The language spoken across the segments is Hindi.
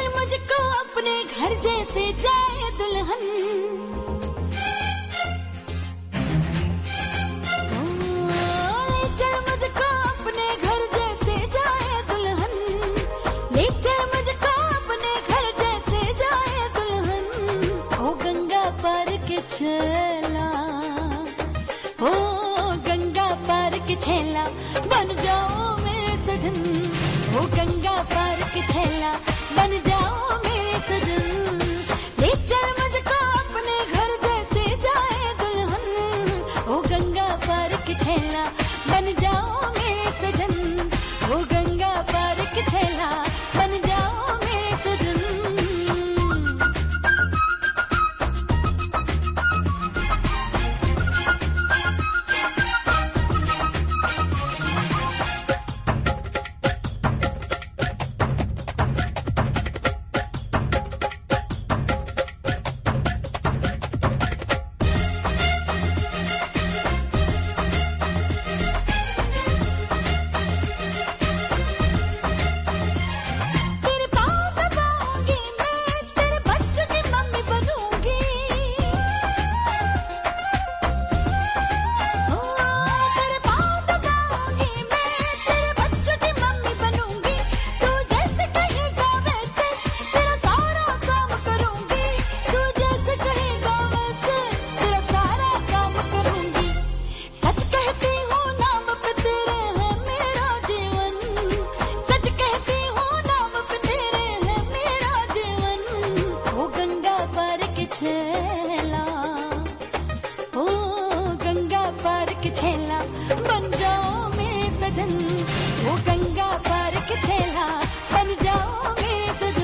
चल मुझको अपने घर जैसे जाए दुल्हन, ले चल मुझको अपने घर जैसे जाए दुल्हन, ले चल मुझको अपने घर जैसे जाए दुल्हन। ओ गंगा पार के छेला, ओ गंगा पार के छेला, बन जाओ मेरे सजन। ओ गंगा पार के छेला, बन जाओ मेरे सजन। ले चल मुझको अपने घर जैसे जाए दुल्हन, ओ गंगा पार के छेला, बन जाओ मेरे सजन। ओ गंगा पार के छेला, बन जाओ मेरे सजन। छेला, ओ गंगा पार के छेला, बन जाओ मेरे सजन। ओ गंगा पार के छेला, बन जाओ मेरे सजन।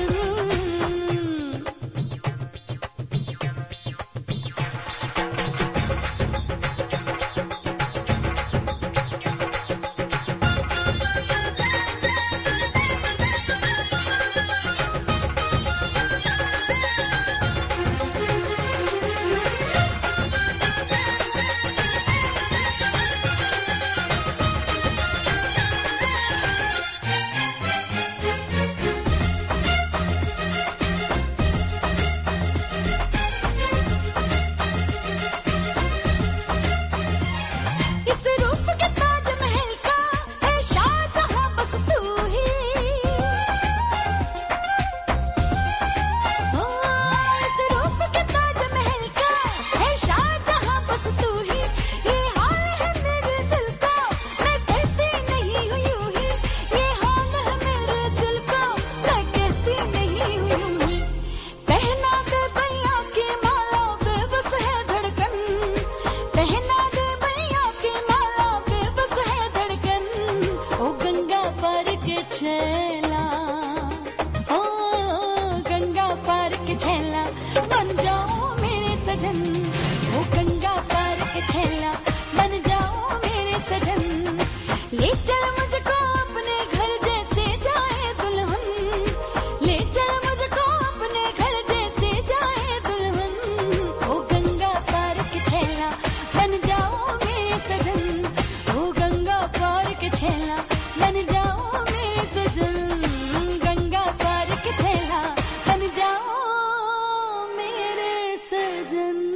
छेला, ओ गंगा पार के छेला, बन जाओ मेरे सजन। ओ गंगा पार के छेला, बन जाओ मेरे सजन। ले चल मुझको अपने घर जैसे जाए दुल्हन, ले चल मुझको अपने घर जैसे जाए दुल्हन। ओ गंगा पार के छेला, बन जाओ मेरे सजन। ओ गंगा पार के छेला, बन जाओ सजन। गंगा पार के छेला, बन जाओ मेरे सजन।